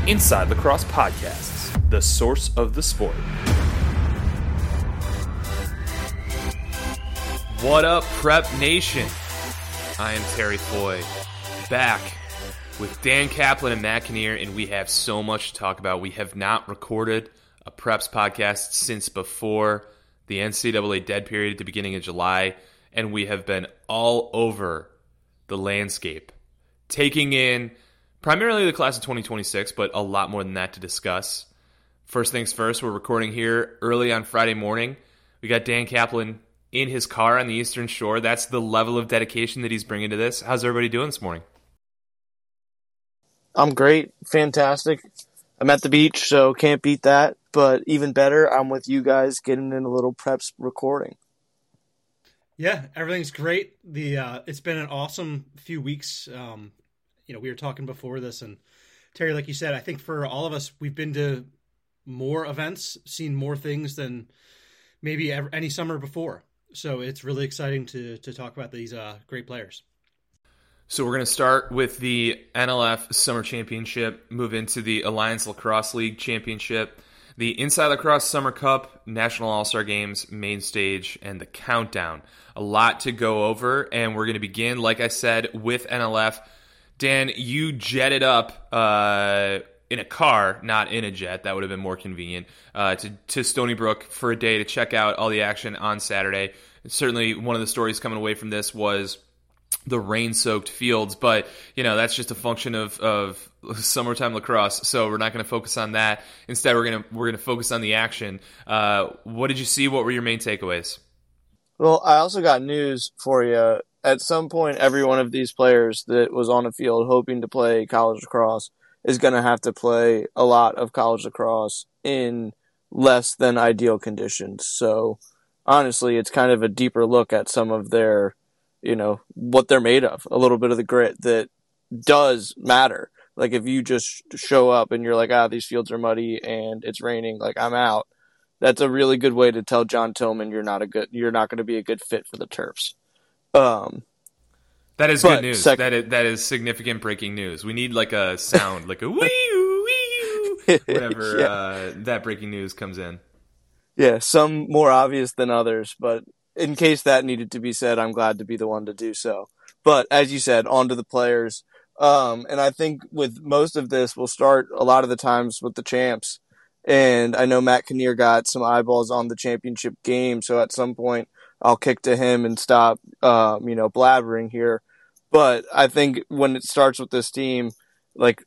Inside Lacrosse Podcasts, the source of the sport. What up, Prep Nation? I am Terry Foy, back with Dan Kaplan and Matt Kinnear, and we have so much to talk about. We have not recorded a Preps podcast since before the NCAA dead period at the beginning of July, and we have been all over the landscape, taking in primarily the class of 2026, but a lot more than that to discuss. First things first, we're recording here early on Friday morning. We got Dan Kaplan in his car on the Eastern Shore. That's the level of dedication that he's bringing to this. How's everybody doing this morning? I'm great. Fantastic. I'm at the beach, so can't beat that. But even better, I'm with you guys getting in a little preps recording. Yeah, everything's great. It's been an awesome few weeks. We were talking before this, and Terry, like you said, I think for all of us, we've been to more events, seen more things than maybe any summer before. So it's really exciting to talk about these great players. So we're going to start with the NLF Summer Championship, move into the Alliance Lacrosse League Championship, the Inside Lacrosse Summer Cup, National All-Star Games, Main Stage, and the Countdown. A lot to go over, and we're going to begin, like I said, with NLF. Dan, you jetted up in a car, not in a jet. That would have been more convenient, to Stony Brook for a day to check out all the action on Saturday. Certainly one of the stories coming away from this was the rain-soaked fields, but that's just a function of summertime lacrosse, so we're not going to focus on that. Instead, we're going to focus on the action. What did you see? What were your main takeaways? Well, I also got news for you. At some point, every one of these players that was on a field hoping to play college lacrosse is going to have to play a lot of college lacrosse in less than ideal conditions. So, honestly, it's kind of a deeper look at some of their, what they're made of. A little bit of the grit that does matter. Like, if you just show up and you're like, these fields are muddy and it's raining, like, I'm out. That's a really good way to tell John Tillman you're not going to be a good fit for the Terps. That is good news. That is significant breaking news. We need like a sound, like a wee whenever that breaking news comes in. Yeah, some more obvious than others, but in case that needed to be said, I'm glad to be the one to do so. But as you said, on to the players. And I think with most of this, we'll start a lot of the times with the champs. And I know Matt Kinnear got some eyeballs on the championship game, so at some point I'll kick to him and stop, blabbering here. But I think when it starts with this team, like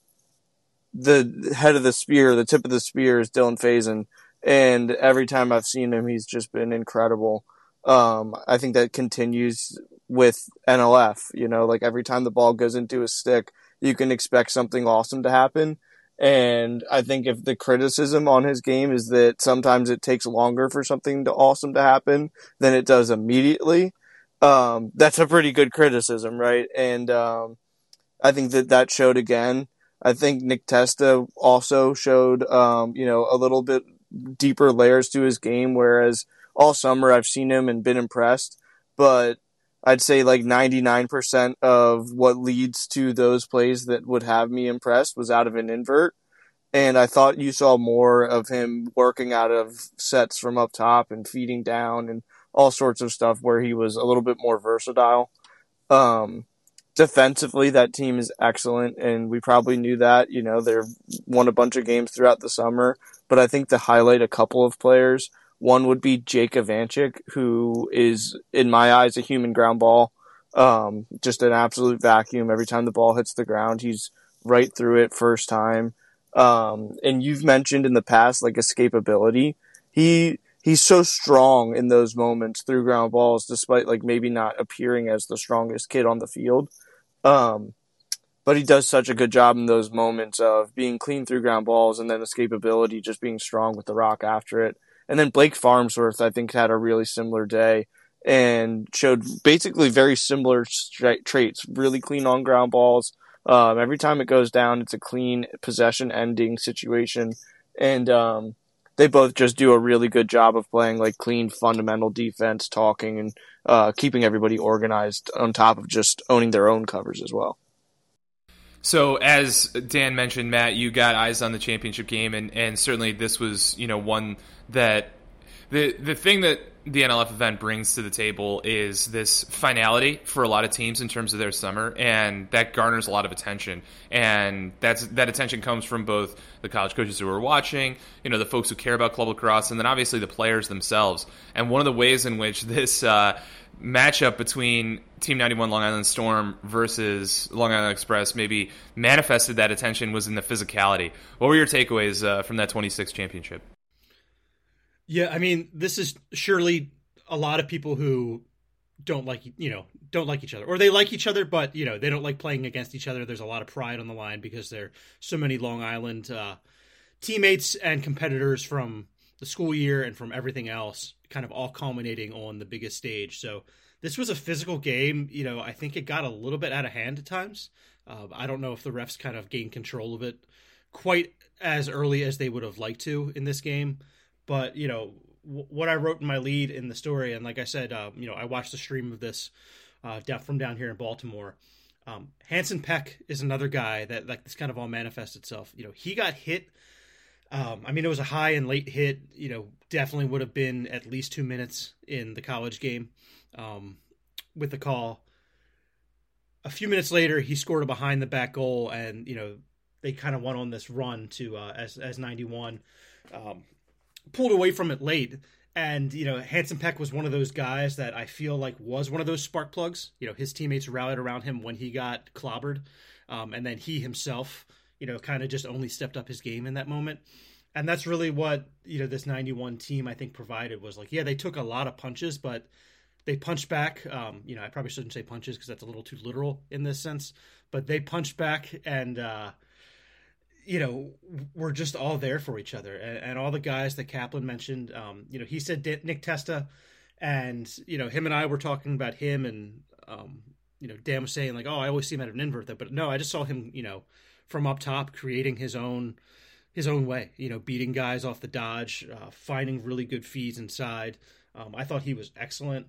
the head of the spear, the tip of the spear is Dylan Faison. And every time I've seen him, he's just been incredible. I think that continues with NLF. Like every time the ball goes into his stick, you can expect something awesome to happen. And I think if the criticism on his game is that sometimes it takes longer for something awesome to happen than it does immediately, that's a pretty good criticism, right? And I think that showed again. I think Nick Testa also showed, a little bit deeper layers to his game, whereas all summer I've seen him and been impressed, but I'd say like 99% of what leads to those plays that would have me impressed was out of an invert. And I thought you saw more of him working out of sets from up top and feeding down and all sorts of stuff where he was a little bit more versatile. Defensively, that team is excellent, and we probably knew that. They've won a bunch of games throughout the summer, but I think to highlight a couple of players, one would be Jake Ivanchik, who is, in my eyes, a human ground ball. Just an absolute vacuum. Every time the ball hits the ground, he's right through it first time. And you've mentioned in the past, like, escapability. He's so strong in those moments through ground balls, despite, like, maybe not appearing as the strongest kid on the field. But he does such a good job in those moments of being clean through ground balls and then escapability, just being strong with the rock after it. And then Blake Farnsworth, I think, had a really similar day and showed basically very similar traits. Really clean on ground balls. Every time it goes down, it's a clean possession-ending situation. And they both just do a really good job of playing like clean, fundamental defense, talking, and keeping everybody organized on top of just owning their own covers as well. So as Dan mentioned, Matt, you got eyes on the championship game, and certainly this was, one that the thing that the NLF event brings to the table is this finality for a lot of teams in terms of their summer, and that garners a lot of attention. And that attention comes from both the college coaches who are watching, the folks who care about club lacrosse, and then obviously the players themselves. And one of the ways in which this matchup between Team 91 Long Island Storm versus Long Island Express maybe manifested that attention was in the physicality. What were your takeaways from that 26 championship? Yeah, I mean, this is surely a lot of people who don't like each other, or they like each other, but they don't like playing against each other. There's a lot of pride on the line because there are so many Long Island teammates and competitors from the school year and from everything else, kind of all culminating on the biggest stage. So this was a physical game. I think it got a little bit out of hand at times. I don't know if the refs kind of gained control of it quite as early as they would have liked to in this game. But, what I wrote in my lead in the story, and like I said, I watched the stream of this from down here in Baltimore. Hanson Peck is another guy that like this kind of all manifests itself. He got hit. It was a high and late hit, definitely would have been at least 2 minutes in the college game with the call. A few minutes later, he scored a behind the back goal, and, they kind of went on this run to as 91. Pulled away from it late, and Hanson Peck was one of those guys that I feel like was one of those spark plugs. His teammates rallied around him when he got clobbered, and then he himself kind of just only stepped up his game in that moment. And that's really what this 91 team I think provided, was like, yeah, they took a lot of punches, but they punched back. I probably shouldn't say punches because that's a little too literal in this sense, but they punched back, and we're just all there for each other. And all the guys that Kaplan mentioned, he said Nick Testa, and, him and I were talking about him, and, Dan was saying like, oh, I always see him at an invert there. But no, I just saw him, from up top creating his own way, beating guys off the dodge, finding really good feeds inside. I thought he was excellent.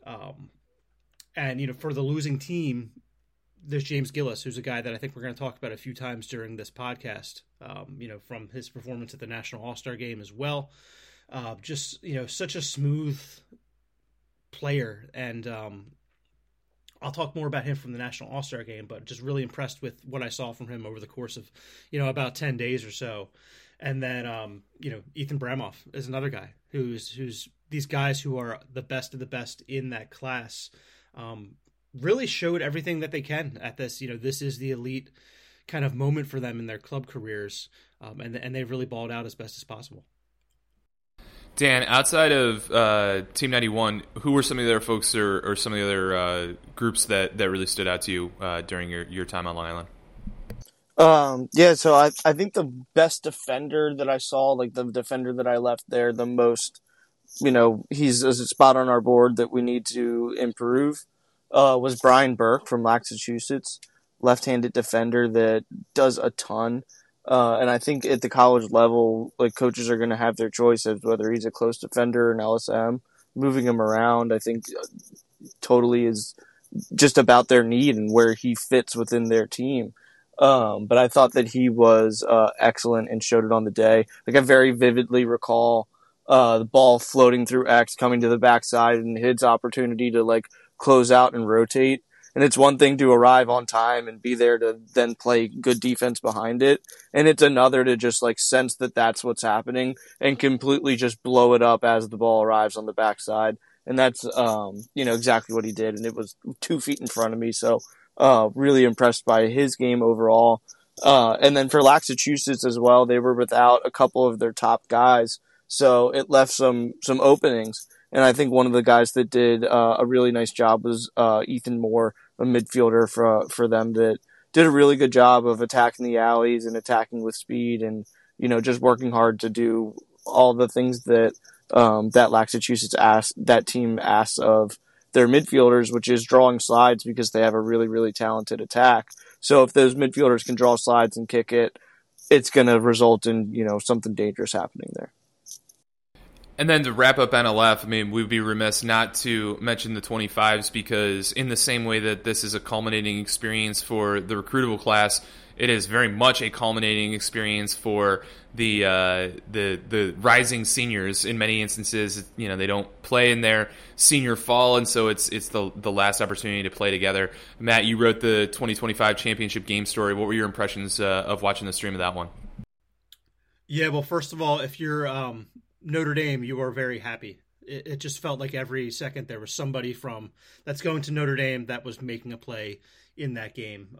And, for the losing team, there's James Gillis, who's a guy that I think we're going to talk about a few times during this podcast, from his performance at the National All-Star Game as well. Just, such a smooth player. And I'll talk more about him from the National All-Star Game, but just really impressed with what I saw from him over the course of, about 10 days or so. And then, Ethan Bramoff is another guy who's these guys who are the best of the best in that class, really showed everything that they can at this. This is the elite kind of moment for them in their club careers, and they've really balled out as best as possible. Dan, outside of Team 91, who were some of the other folks or some of the other groups that really stood out to you during your time on Long Island? So I think the best defender that I saw, like the defender that I left there the most, he's a spot on our board that we need to improve, was Brian Burke from Massachusetts, left-handed defender that does a ton. And I think at the college level, like, coaches are going to have their choice of whether he's a close defender or an LSM. Moving him around, I think, totally is just about their need and where he fits within their team. But I thought that he was excellent and showed it on the day. Like, I very vividly recall the ball floating through X, coming to the backside, and his opportunity to, like, close out and rotate. And it's one thing to arrive on time and be there to then play good defense behind it. And it's another to just like sense that that's what's happening and completely just blow it up as the ball arrives on the backside. And that's, exactly what he did. And it was 2 feet in front of me. So, really impressed by his game overall. And then for Massachusetts as well, they were without a couple of their top guys. So it left some openings. And I think one of the guys that did a really nice job was Ethan Moore, a midfielder for them, that did a really good job of attacking the alleys and attacking with speed and, just working hard to do all the things that that Massachusetts that team asks of their midfielders, which is drawing slides because they have a really, really talented attack. So if those midfielders can draw slides and kick it, it's going to result in, something dangerous happening there. And then to wrap up NLF, I mean, we'd be remiss not to mention the 25s, because in the same way that this is a culminating experience for the recruitable class, it is very much a culminating experience for the rising seniors. In many instances, they don't play in their senior fall, and so it's the last opportunity to play together. Matt, you wrote the 2025 championship game story. What were your impressions of watching the stream of that one? Yeah, well, first of all, if you're Notre Dame, you are very happy. It just felt like every second there was somebody that's going to Notre Dame that was making a play in that game.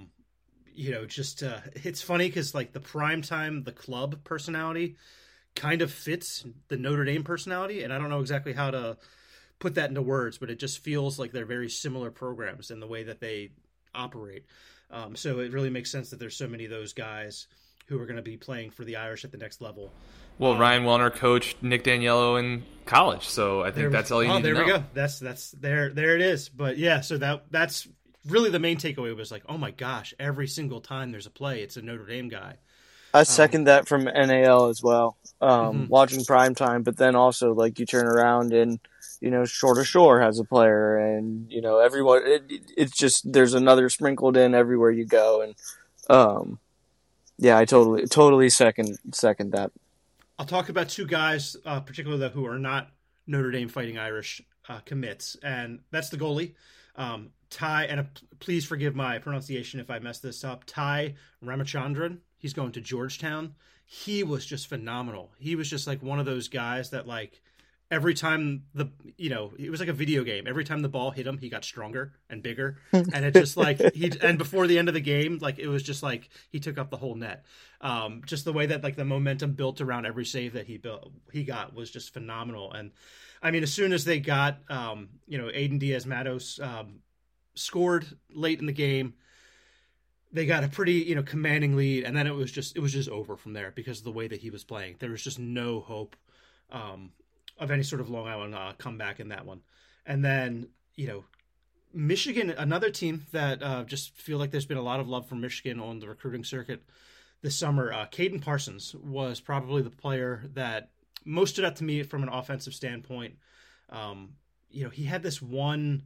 It's funny because like the primetime, the club personality kind of fits the Notre Dame personality, and I don't know exactly how to put that into words, but it just feels like they're very similar programs in the way that they operate. So it really makes sense that there's so many of those guys who are going to be playing for the Irish at the next level. Well, Ryan Wellner coached Nick Daniello in college, so I think that's all you need to know. There we go. That's there it is. But yeah, so that's really the main takeaway was like, oh my gosh, every single time there's a play, it's a Notre Dame guy. I second that from NAL as well. Watching primetime, but then also like you turn around and Shore to Shore has a player, and everyone. It's just there's another sprinkled in everywhere you go, and yeah, I totally second that. I'll talk about two guys, particularly who are not Notre Dame Fighting Irish commits, and that's the goalie, Ty. And please forgive my pronunciation if I mess this up. Ty Ramachandran. He's going to Georgetown. He was just phenomenal. He was just like one of those guys that like every time it was like a video game. Every time the ball hit him, he got stronger and bigger, and it just like and before the end of the game, like it was just like he took up the whole net. Just the way that like the momentum built around every save that he got was just phenomenal. And I mean, as soon as they got Aiden Diaz-Matos scored late in the game, they got a pretty commanding lead, and then it was just over from there because of the way that he was playing. There was just no hope of any sort of Long Island comeback in that one. And then Michigan, another team that just feel like there's been a lot of love for Michigan on the recruiting circuit this summer. Caden Parsons was probably the player that most stood out to me from an offensive standpoint. He had this one,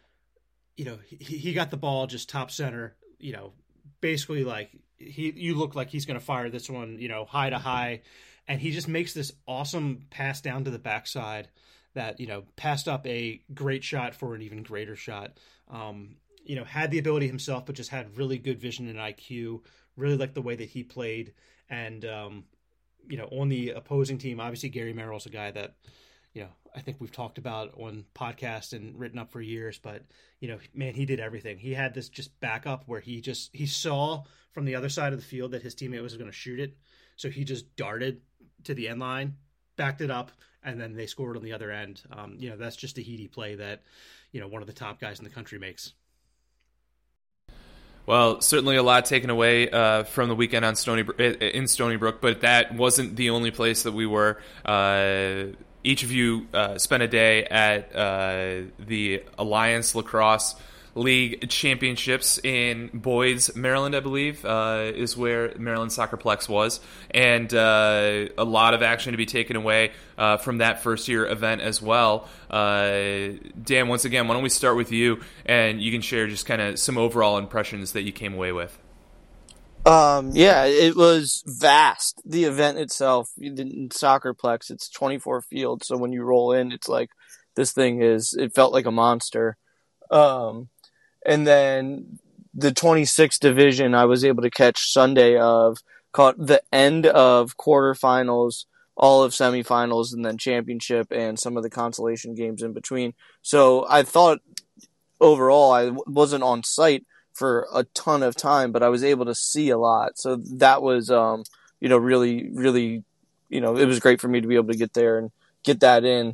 he got the ball just top center, basically like you look like he's going to fire this one, high to high. And he just makes this awesome pass down to the backside that, passed up a great shot for an even greater shot. Had the ability himself, but just had really good vision and IQ. Really liked the way that he played. And, on the opposing team, obviously Gary Merrill's a guy that, I think we've talked about on podcasts and written up for years, but, man, he did everything. He had this just backup where he saw from the other side of the field that his teammate was going to shoot it. So he just darted to the end line, backed it up, and then they scored on the other end. That's just a heady play that, one of the top guys in the country makes. Well, certainly a lot taken away from the weekend in Stony Brook, but that wasn't the only place that we were. Each of you spent a day at the Alliance Lacrosse League Championships in Boyd's, Maryland, I believe, is where Maryland Soccerplex was. And a lot of action to be taken away from that first-year event as well. Dan, once again, why don't we start with you, and you can share just kind of some overall impressions that you came away with. Yeah, it was vast. The event itself, in Soccerplex, it's 24 fields, so when you roll in, it's like, it felt like a monster. And then the 26th division, I was able to catch Sunday caught the end of quarterfinals, all of semifinals, and then championship and some of the consolation games in between. So I thought overall I wasn't on site for a ton of time, but I was able to see a lot. So that was, really, really, it was great for me to be able to get there and get that in.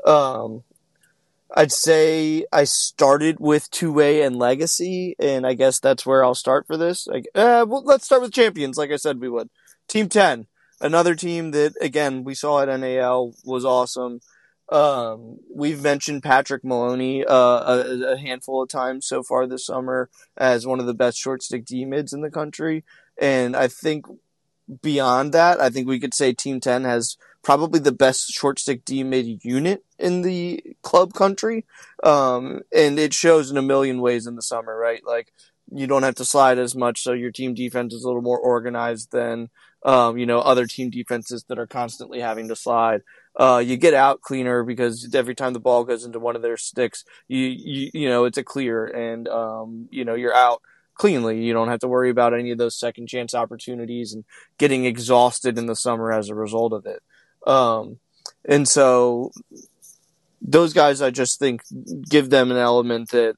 I'd say I started with two-way and legacy, and I guess that's where I'll start for this. Well, let's start with champions, like I said we would. Team 10, another team that, again, we saw at NAL, was awesome. We've mentioned Patrick Maloney a handful of times so far this summer as one of the best short stick D-mids in the country, and I think beyond that, I think we could say Team 10 has probably the best short stick D mid unit in the club country. And it shows in a million ways in the summer, right? Like, you don't have to slide as much, so your team defense is a little more organized than, other team defenses that are constantly having to slide. You get out cleaner because every time the ball goes into one of their sticks, it's a clear and, you're out cleanly. You don't have to worry about any of those second chance opportunities and getting exhausted in the summer as a result of it. And so those guys, I just think, give them an element that,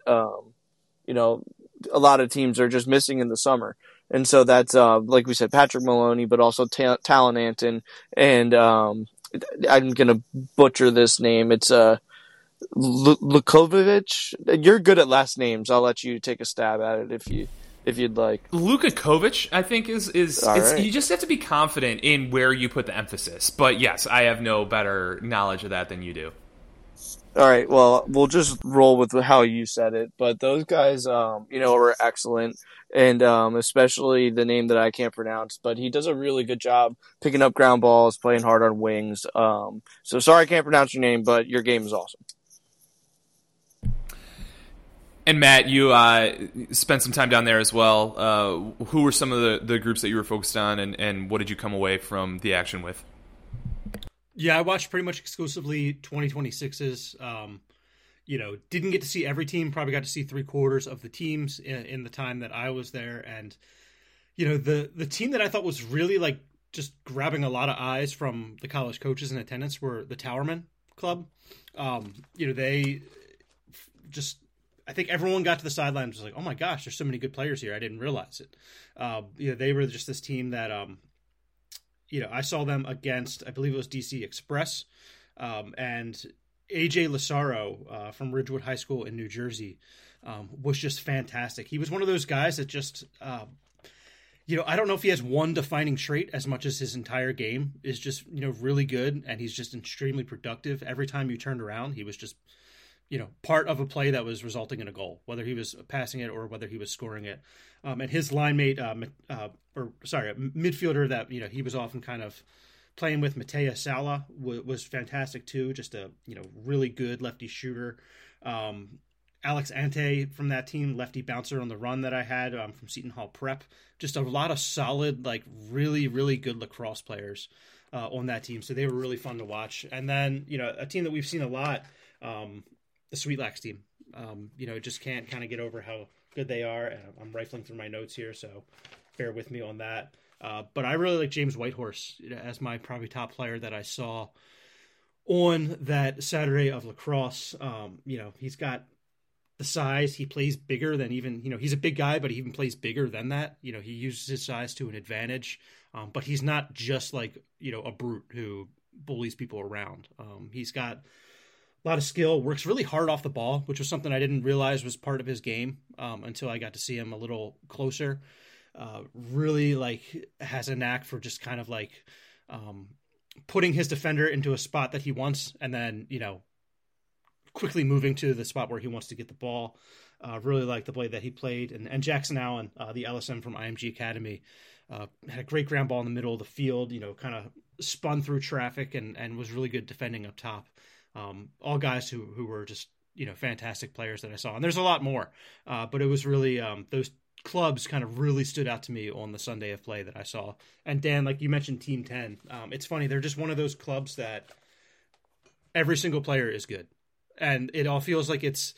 a lot of teams are just missing in the summer. And so that's, like we said, Patrick Maloney, but also Talon Anton. And I'm going to butcher this name. It's Lukovic. You're good at last names. I'll let you take a stab at it if you'd like. Luka Kovic, I think, is right. You just have to be confident in where you put the emphasis. But yes, I have no better knowledge of that than you do. All right, well, we'll just roll with how you said it. But those guys, were excellent, and especially the name that I can't pronounce. But he does a really good job picking up ground balls, playing hard on wings. So sorry I can't pronounce your name, but your game is awesome. And Matt, you spent some time down there as well. Who were some of the groups that you were focused on, and what did you come away from the action with? Yeah, I watched pretty much exclusively 2026's. Didn't get to see every team. Probably got to see 3/4 of the teams in the time that I was there. And, the team that I thought was really like just grabbing a lot of eyes from the college coaches in attendance were the Towerman Club. They just, I think everyone got to the sidelines and was like, oh my gosh, there's so many good players here. I didn't realize it. They were just this team that, I saw them against, I believe it was DC Express, and AJ Lasaro from Ridgewood High School in New Jersey was just fantastic. He was one of those guys that just, I don't know if he has one defining trait as much as his entire game is just, really good, and he's just extremely productive. Every time you turned around, he was just, part of a play that was resulting in a goal, whether he was passing it or whether he was scoring it. And his line mate, a midfielder that, he was often kind of playing with, Matea Sala, was fantastic too. Just a, really good lefty shooter. Alex Ante from that team, lefty bouncer on the run that I had from Seton Hall Prep. Just a lot of solid, like really, really good lacrosse players on that team. So they were really fun to watch. And then, a team that we've seen a lot, the Sweet Lax team, just can't kind of get over how good they are. And I'm rifling through my notes here, so bear with me on that. But I really like James Whitehorse as my probably top player that I saw on that Saturday of lacrosse. He's got the size. He plays bigger than even, he's a big guy, but he even plays bigger than that. He uses his size to an advantage. But he's not just like, a brute who bullies people around. He's got a lot of skill, works really hard off the ball, which was something I didn't realize was part of his game until I got to see him a little closer. Really has a knack for just kind of putting his defender into a spot that he wants and then, quickly moving to the spot where he wants to get the ball. Really like the way that he played. And Jackson Allen, the LSM from IMG Academy, had a great ground ball in the middle of the field, kind of spun through traffic and was really good defending up top. All guys who were just, fantastic players that I saw. And there's a lot more, but it was really those clubs kind of really stood out to me on the Sunday of play that I saw. And Dan, like you mentioned, Team 10, it's funny. They're just one of those clubs that every single player is good. And it all feels like it's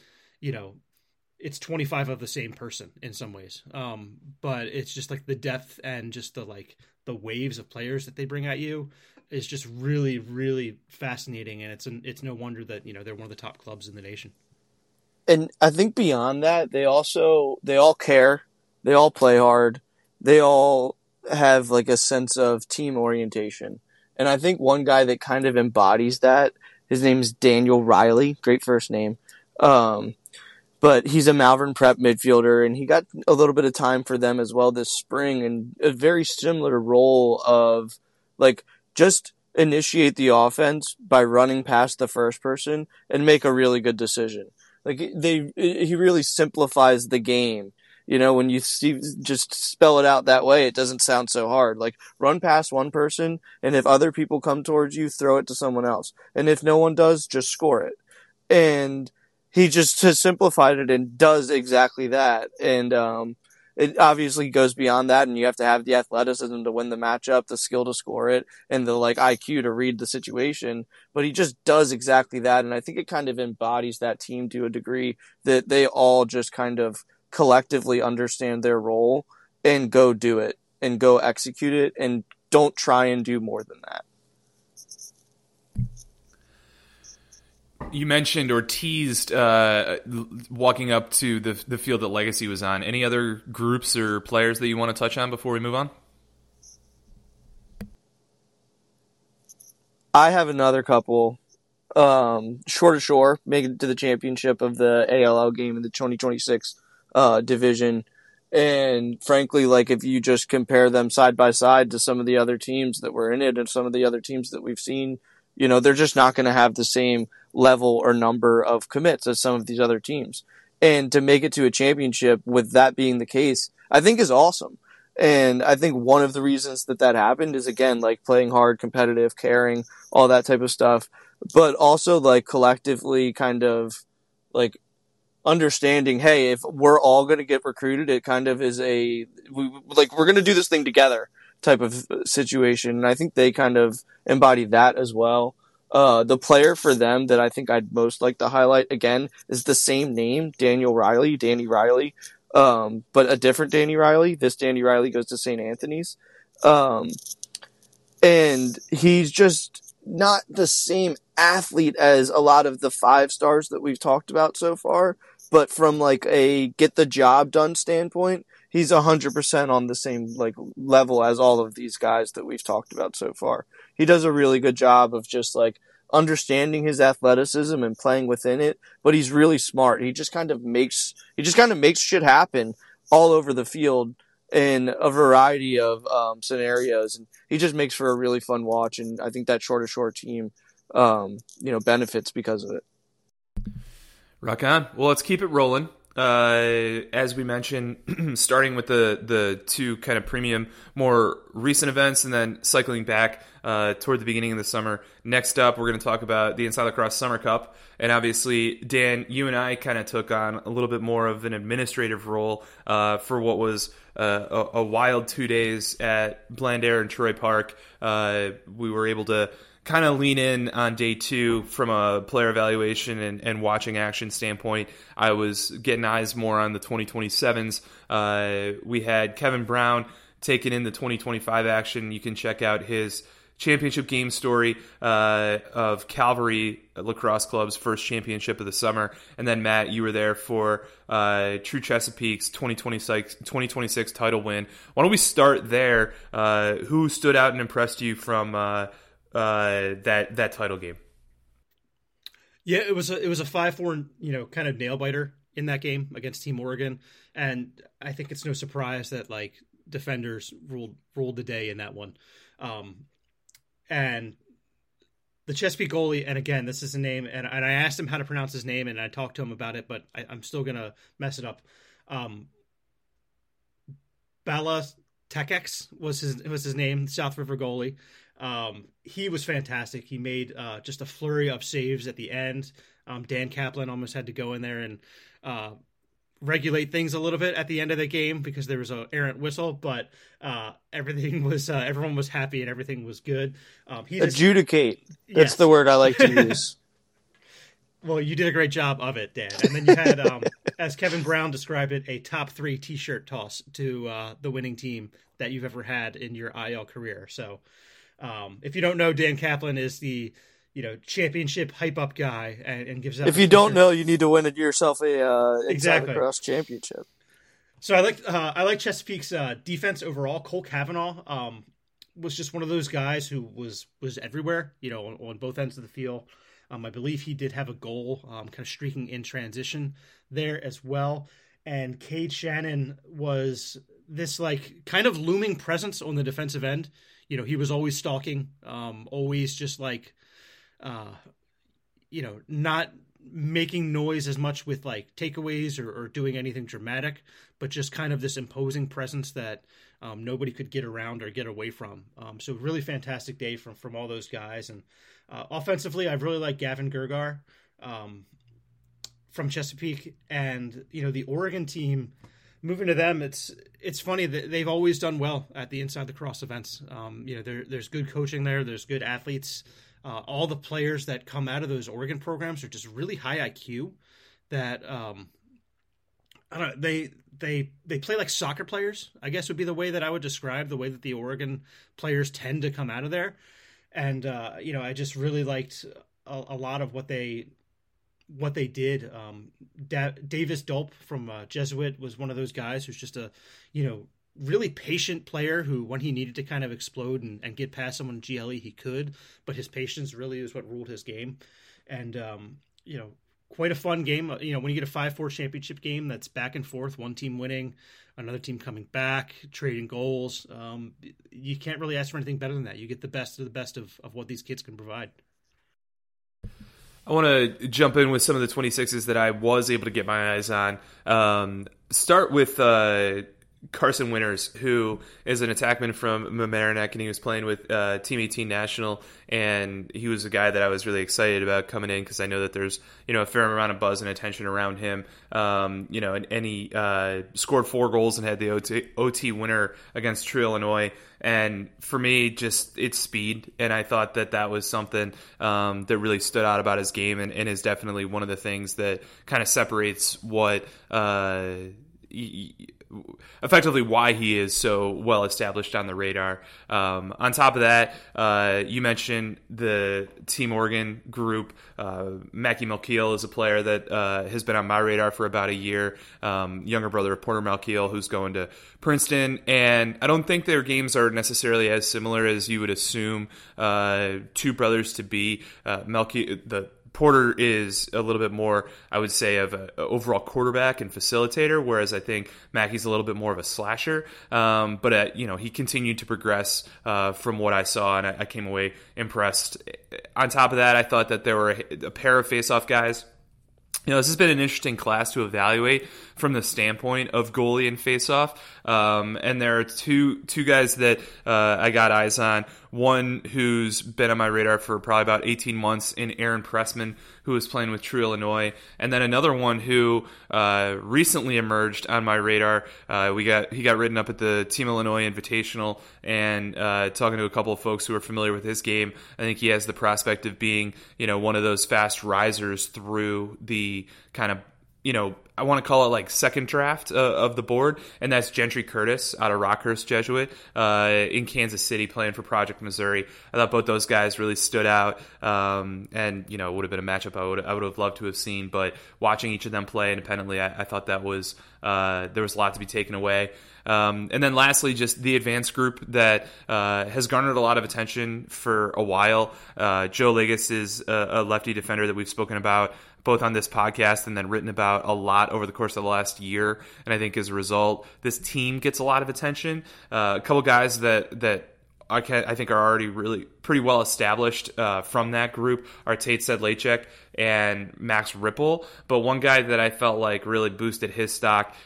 25 of the same person in some ways. But it's just like the depth and just the waves of players that they bring at you is just really, really fascinating. And it's no wonder that, they're one of the top clubs in the nation. And I think beyond that, they all care. They all play hard. They all have a sense of team orientation. And I think one guy that kind of embodies that, his name is Daniel Riley. Great first name. But he's a Malvern Prep midfielder, and he got a little bit of time for them as well this spring, and a very similar role of just initiate the offense by running past the first person and make a really good decision. He really simplifies the game When you just spell it out that way, it doesn't sound so hard. Like, run past one person, and if other people come towards you, throw it to someone else. And if no one does, just score it. And he just has simplified it and does exactly that. And it obviously goes beyond that, and you have to have the athleticism to win the matchup, the skill to score it, and the IQ to read the situation. But he just does exactly that, and I think it kind of embodies that team to a degree, that they all just kind of collectively understand their role and go do it and go execute it and don't try and do more than that. You mentioned or teased walking up to the field that Legacy was on. Any other groups or players that you want to touch on before we move on? I have another couple. Shore to Shore make it to the championship of the ALL game in the 2026 division. And frankly, if you just compare them side by side to some of the other teams that were in it and some of the other teams that we've seen, they're just not going to have the same level or number of commits as some of these other teams. And to make it to a championship with that being the case, I think is awesome. And I think one of the reasons that happened is, again, playing hard, competitive, caring, all that type of stuff, but also collectively kind of understanding, hey, if we're all going to get recruited, it kind of is we're going to do this thing together type of situation. And I think they kind of embody that as well. The player for them that I think I'd most like to highlight, again, is the same name, Danny Riley, but a different Danny Riley. This Danny Riley goes to St. Anthony's. And he's just not the same athlete as a lot of the 5 stars that we've talked about so far, but from a get the job done standpoint, he's 100% on the same level as all of these guys that we've talked about so far. He does a really good job of just understanding his athleticism and playing within it, but he's really smart. He just kind of makes shit happen all over the field in a variety of scenarios, and he just makes for a really fun watch. And I think that Shore to Shore team, benefits because of it. Rock on. Well, let's keep it rolling. As we mentioned, starting with the 2 kind of premium, more recent events, and then cycling back toward the beginning of the summer. Next up, we're going to talk about the Inside Lacrosse Summer Cup. And obviously, Dan, you and I kind of took on a little bit more of an administrative role for what was a wild 2 days at Blandair and Troy Park. We were able to kind of lean in on day 2 from a player evaluation and watching action standpoint. I was getting eyes more on the 2027s. We had Kevin Brown taking in the 2025 action. You can check out his championship game story of Calvary Lacrosse Club's first championship of the summer. And then, Matt, you were there for True Chesapeake's 2026 title win. Why don't we start there? Who stood out and impressed you from that title game? Yeah, it was a 5-4, kind of nail biter in that game against Team Oregon, and I think it's no surprise that defenders ruled the day in that one. And the Chesapeake goalie, and again, this is a name, and I asked him how to pronounce his name, and I talked to him about it, but I'm still gonna mess it up. Bala Tekex was his name, South River goalie. He was fantastic. He made just a flurry of saves at the end. Dan Kaplan almost had to go in there and regulate things a little bit at the end of the game because there was an errant whistle, but everyone was happy and everything was good. Adjudicate. That's the word I like to use. Well, you did a great job of it, Dan. And then you had, as Kevin Brown described it, a top 3 T-shirt toss to the winning team that you've ever had in your IL career. So if you don't know, Dan Kaplan is the championship hype up guy and gives out. If you don't know, you need to win it yourself exactly Lacrosse championship. So I like Chesapeake's defense overall. Cole Kavanaugh was just one of those guys who was everywhere, on both ends of the field. I believe he did have a goal, kind of streaking in transition there as well. And Cade Shannon was this kind of looming presence on the defensive end. He was always stalking, always just not making noise as much with like takeaways or doing anything dramatic, but just kind of this imposing presence that nobody could get around or get away from. So really fantastic day from all those guys. And offensively, I've really liked Gavin Gergar from Chesapeake, and the Oregon team. Moving to them, it's funny that they've always done well at the Inside Lacrosse events. There's good coaching there. There's good athletes. All the players that come out of those Oregon programs are just really high IQ. That I don't know. They play like soccer players, I guess would be the way that I would describe the way that the Oregon players tend to come out of there. And I just really liked a lot of what they did. Davis Dolp from Jesuit was one of those guys who's just a really patient player who, when he needed to kind of explode and get past someone in GLE, he could, but his patience really is what ruled his game. And quite a fun game. When you get a 5-4 championship game that's back and forth, one team winning, another team coming back, trading goals, you can't really ask for anything better than that. You get the best of the best of what these kids can provide. I want to jump in with some of the 26s that I was able to get my eyes on. Start with Carson Winters, who is an attackman from Mamaroneck, and he was playing with Team 18 National, and he was a guy that I was really excited about coming in because I know that there's a fair amount of buzz and attention around him. And he scored 4 goals and had the OT winner against True Illinois. And for me, just it's speed, and I thought that was something that really stood out about his game, and is definitely one of the things that kind of separates what effectively why he is so well established on the radar. On top of that, you mentioned the Team Oregon group. Mackie Malkiel is a player that has been on my radar for about a year. Younger brother of Porter Malkiel, who's going to Princeton, and I don't think their games are necessarily as similar as you would assume two brothers to be. Porter is a little bit more, I would say, of an overall quarterback and facilitator, whereas I think Mackey's a little bit more of a slasher. But he continued to progress from what I saw, and I came away impressed. On top of that, I thought that there were a pair of face-off guys. This has been an interesting class to evaluate from the standpoint of goalie and faceoff. And there are two guys that I got eyes on. One who's been on my radar for probably about 18 months in Aaron Pressman, who was playing with True Illinois. And then another one who recently emerged on my radar. He got written up at the Team Illinois Invitational, and talking to a couple of folks who are familiar with his game, I think he has the prospect of being, one of those fast risers through the kind of, I want to call it like second draft of the board, and that's Gentry Curtis out of Rockhurst Jesuit in Kansas City playing for Project Missouri. I thought both those guys really stood out, and it would have been a matchup I would have loved to have seen. But watching each of them play independently, I thought that was there was a lot to be taken away. And then lastly, just the advanced group that has garnered a lot of attention for a while. Joe Ligas is a lefty defender that we've spoken about both on this podcast and then written about a lot over the course of the last year. And I think as a result, this team gets a lot of attention. A couple guys that I think are already really pretty well established from that group are Tate Sedlacek and Max Ripple. But one guy that I felt like really boosted his stock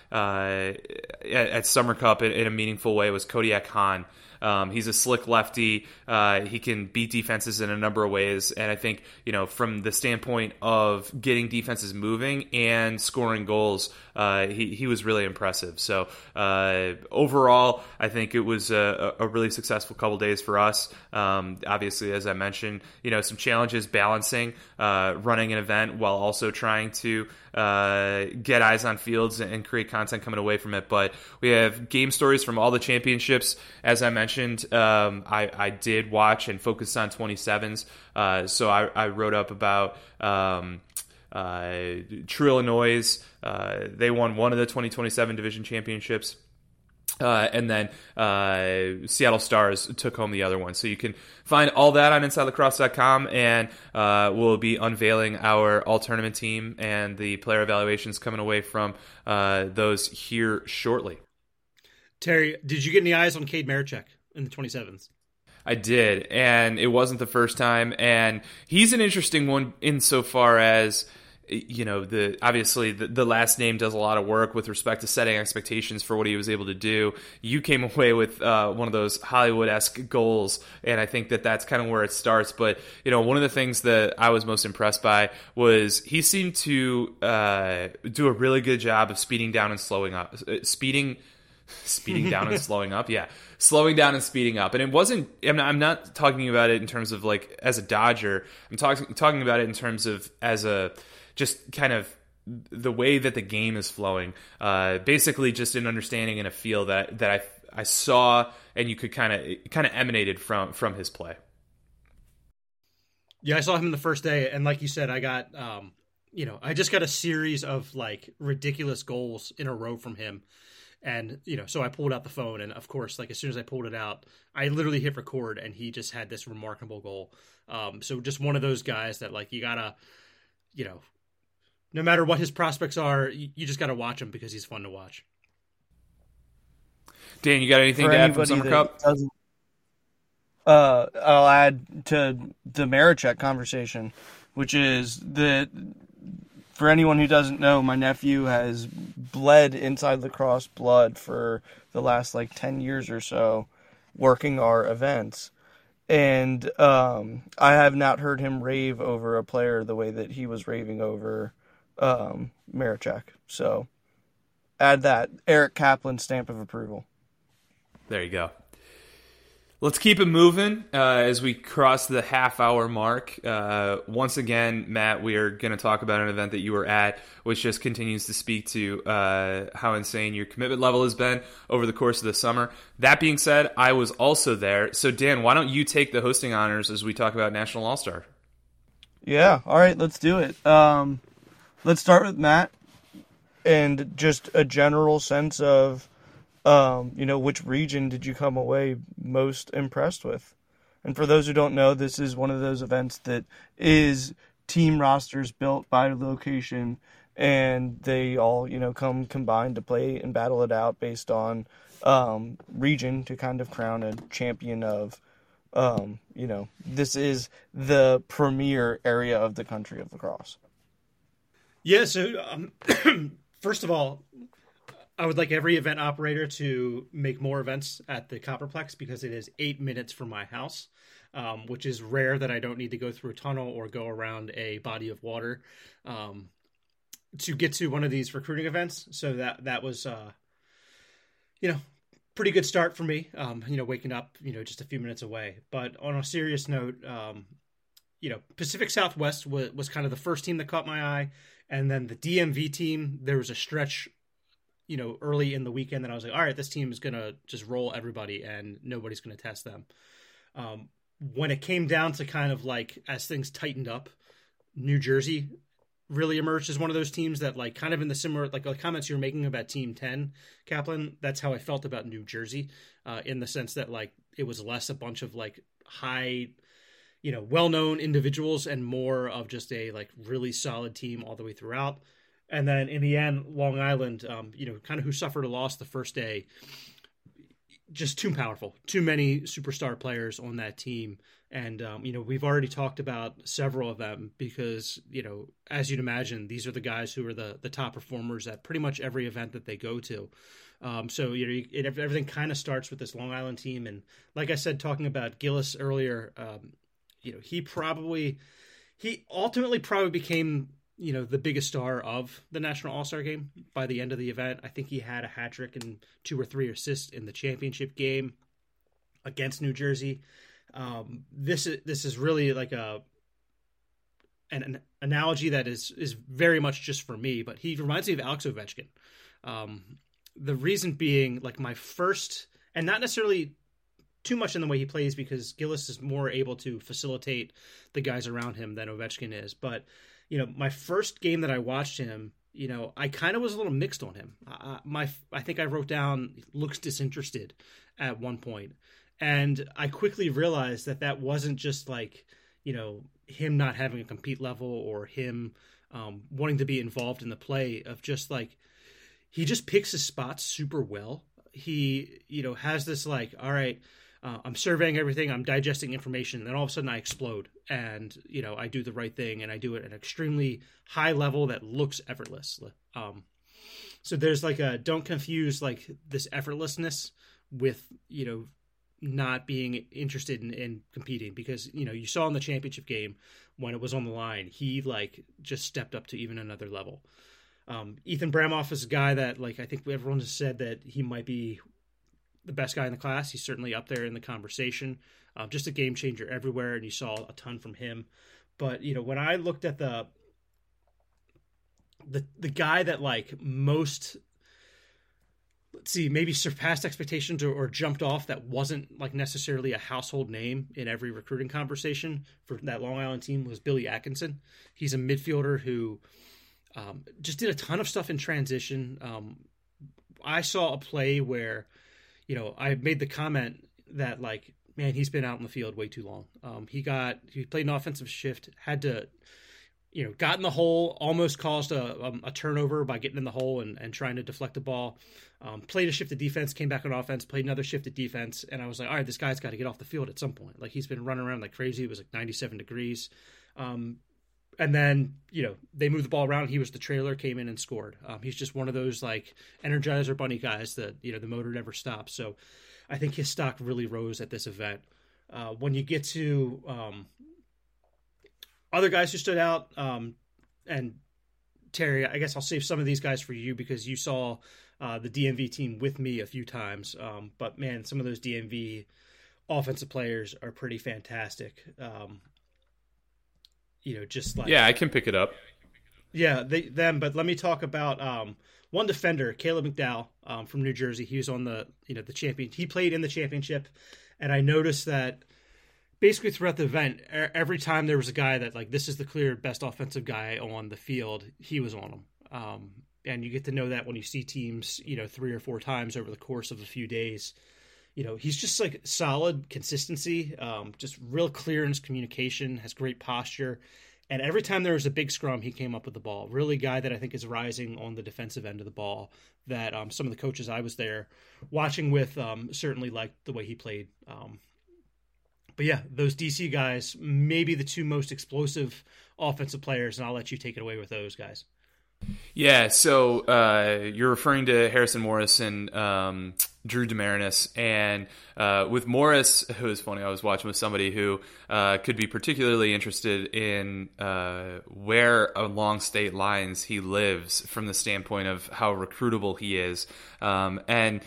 at Summer Cup in a meaningful way was Kodiak Hahn. He's a slick lefty. He can beat defenses in a number of ways. And I think, from the standpoint of getting defenses moving and scoring goals, he was really impressive. So overall, I think it was a really successful couple days for us. Obviously, as I mentioned, some challenges balancing running an event while also trying to get eyes on fields and create content coming away from it. But we have game stories from all the championships. As I mentioned, I did watch and focus on 27s. So I wrote up about True Illinois. They won one of the 2027 division championships. And then Seattle Stars took home the other one. So you can find all that on InsideLacrosse.com, and we'll be unveiling our all-tournament team and the player evaluations coming away from those here shortly. Terry, did you get any eyes on Cade Marichek in the 27s? I did, and it wasn't the first time. And he's an interesting one insofar as obviously the last name does a lot of work with respect to setting expectations for what he was able to do. You came away with one of those Hollywood-esque goals, and I think that that's kind of where it starts. But one of the things that I was most impressed by was he seemed to do a really good job of speeding down and slowing up, speeding down and slowing up. Yeah. Slowing down and speeding up. And it wasn't, I'm not talking about it in terms of like as a Dodger. I'm talking about it in terms of as a, just kind of the way that the game is flowing. Basically just an understanding and a feel that I saw and you could kind of emanated from his play. Yeah, I saw him the first day. And like you said, I got, I just got a series of like ridiculous goals in a row from him. And, so I pulled out the phone, and of course, like as soon as I pulled it out, I literally hit record, and he just had this remarkable goal. So just one of those guys that like, you gotta, no matter what his prospects are, you just gotta watch him because he's fun to watch. Dan, you got anything to add from Summer Cup? I'll add to the Marichek conversation, which is that for anyone who doesn't know, my nephew has bled inside lacrosse blood for the last 10 years or so working our events. And I have not heard him rave over a player the way that he was raving over Marichek. So add that Eric Kaplan stamp of approval. There you go. Let's keep it moving as we cross the half-hour mark. Once again, Matt, we are going to talk about an event that you were at, which just continues to speak to how insane your commitment level has been over the course of the summer. That being said, I was also there. So, Dan, why don't you take the hosting honors as we talk about National All-Star? Yeah, all right, let's do it. Let's start with Matt and just a general sense of which region did you come away most impressed with? And for those who don't know, this is one of those events that is team rosters built by location, and they all, come combined to play and battle it out based on region to kind of crown a champion of, this is the premier area of the country of lacrosse. Yeah, so first of all, I would like every event operator to make more events at the Copperplex because it is 8 minutes from my house, which is rare that I don't need to go through a tunnel or go around a body of water to get to one of these recruiting events. So that was, pretty good start for me, waking up, just a few minutes away. But on a serious note, Pacific Southwest was kind of the first team that caught my eye. And then the DMV team, there was a stretch early in the weekend that I was like, all right, this team is going to just roll everybody and nobody's going to test them. When it came down to kind of as things tightened up, New Jersey really emerged as one of those teams that kind of in the similar, the comments you're making about Team 10, Kaplan, that's how I felt about New Jersey in the sense that it was less a bunch of high, well-known individuals and more of just a really solid team all the way throughout. And then in the end, Long Island, kind of who suffered a loss the first day, just too powerful, too many superstar players on that team. And, we've already talked about several of them because, as you'd imagine, these are the guys who are the top performers at pretty much every event that they go to. So, everything kind of starts with this Long Island team. And like I said, talking about Gillis earlier, he ultimately probably became the biggest star of the National All-Star Game by the end of the event. I think he had a hat trick and 2 or 3 assists in the championship game against New Jersey. This is really an analogy that is very much just for me, but he reminds me of Alex Ovechkin. The reason being my first, and not necessarily too much in the way he plays because Gillis is more able to facilitate the guys around him than Ovechkin is, but my first game that I watched him, I kind of was a little mixed on him. I think I wrote down looks disinterested at one point. And I quickly realized that wasn't just him not having a compete level or him wanting to be involved in the play of just he just picks his spots super well. He, has this all right, I'm surveying everything, I'm digesting information, and then all of a sudden I explode, and I do the right thing, and I do it at an extremely high level that looks effortless. So there's like don't confuse like this effortlessness with not being interested in competing, because you saw in the championship game when it was on the line, he like just stepped up to even another level. Ethan Bramoff is a guy that like I think everyone has said that he might be the best guy in the class. He's certainly up there in the conversation. Just a game changer everywhere, and you saw a ton from him. But when I looked at the guy that like most, let's see, maybe surpassed expectations or jumped off, that wasn't like necessarily a household name in every recruiting conversation for that Long Island team, was Billy Atkinson. He's a midfielder who just did a ton of stuff in transition. I saw a play where, I made the comment that like, man, he's been out in the field way too long. He played an offensive shift, had to, got in the hole, almost caused a turnover by getting in the hole and trying to deflect the ball. Played a shift of defense, came back on offense, played another shift of defense. And I was like, all right, this guy's got to get off the field at some point. Like, he's been running around like crazy. It was like 97 degrees. And then, they moved the ball around. He was the trailer, came in and scored. He's just one of those like Energizer Bunny guys that, the motor never stops. So I think his stock really rose at this event. When you get to other guys who stood out, and Terry, I guess I'll save some of these guys for you because you saw the DMV team with me a few times. But man, some of those DMV offensive players are pretty fantastic. Just like, yeah, I can pick it up. Yeah, them. But let me talk about one defender, Caleb McDowell, from New Jersey. He was on the champion. He played in the championship, and I noticed that basically throughout the event, every time there was a guy that like, this is the clear best offensive guy on the field, he was on him. And you get to know that when you see teams, 3 or 4 times over the course of a few days. He's just like solid consistency, just real clear in his communication, has great posture. And every time there was a big scrum, he came up with the ball. Really a guy that I think is rising on the defensive end of the ball, that some of the coaches I was there watching with certainly liked the way he played. But yeah, those DC guys, maybe the 2 most explosive offensive players, and I'll let you take it away with those guys. Yeah, so you're referring to Harrison Morris and Drew Demarinis, and with Morris, it was funny, I was watching with somebody who could be particularly interested in where along state lines he lives from the standpoint of how recruitable he is. And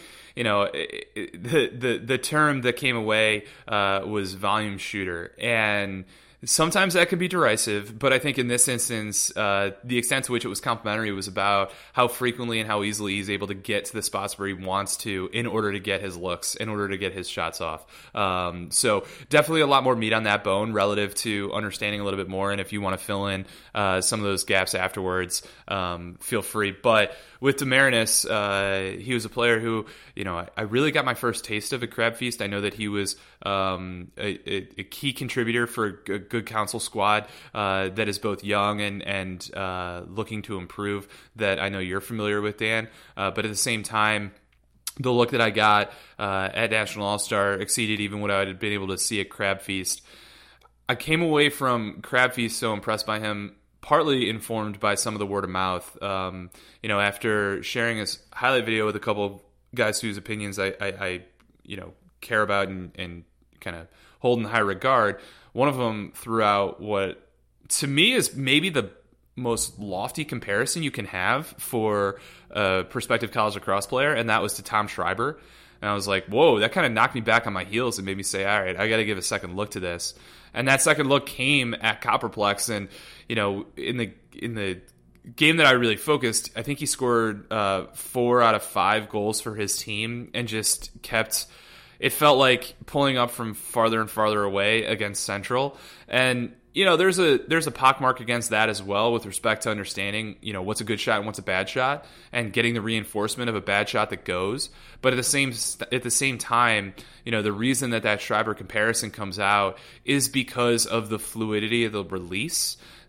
the term that came away was volume shooter, and sometimes that can be derisive, but I think in this instance, the extent to which it was complimentary was about how frequently and how easily he's able to get to the spots where he wants to in order to get his looks, in order to get his shots off. So definitely a lot more meat on that bone relative to understanding a little bit more. And if you want to fill in some of those gaps afterwards, feel free. But with Demarinis, he was a player who, I really got my first taste of at Crab Feast. I know that he was a key contributor for a good council squad that is both young and looking to improve, that I know you're familiar with, Dan. But at the same time, the look that I got at National All-Star exceeded even what I had been able to see at Crab Feast. I came away from Crab Feast so impressed by him, partly informed by some of the word of mouth. After sharing his highlight video with a couple of guys whose opinions I care about and kind of hold in high regard, one of them threw out what to me is maybe the most lofty comparison you can have for a prospective college lacrosse player, and that was to Tom Schreiber. And I was like, whoa, that kind of knocked me back on my heels and made me say, all right, I got to give a second look to this. And that second look came at Copperplex, and in the game that I really focused, I think he scored 4 out of 5 goals for his team, and just kept. It felt like pulling up from farther and farther away against Central, and there's a pockmark against that as well with respect to understanding what's a good shot and what's a bad shot, and getting the reinforcement of a bad shot that goes. But at the same time, the reason that Schreiber comparison comes out is because of the fluidity of the release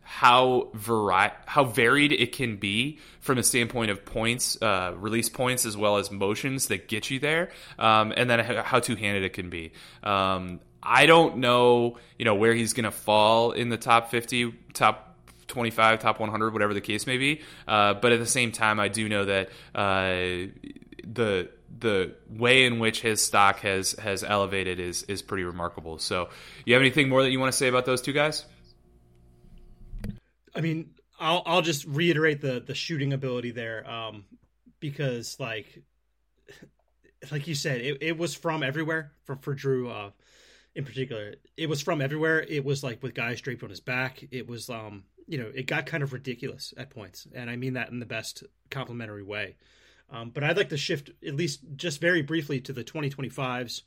how varied it can be from the standpoint of points, release points, as well as motions that get you there, and then how two-handed it can be. I don't know, where he's going to fall in the top 50, top 25, top 100, whatever the case may be. But at the same time, I do know that the way in which his stock has elevated is pretty remarkable. So, you have anything more that you want to say about those two guys? I mean, I'll just reiterate the shooting ability there, because like you said, it was from everywhere for Drew. In particular, it was from everywhere. It was like with guys draped on his back. It was, it got kind of ridiculous at points. And I mean that in the best complimentary way. But I'd like to shift, at least just very briefly, to the 2025s.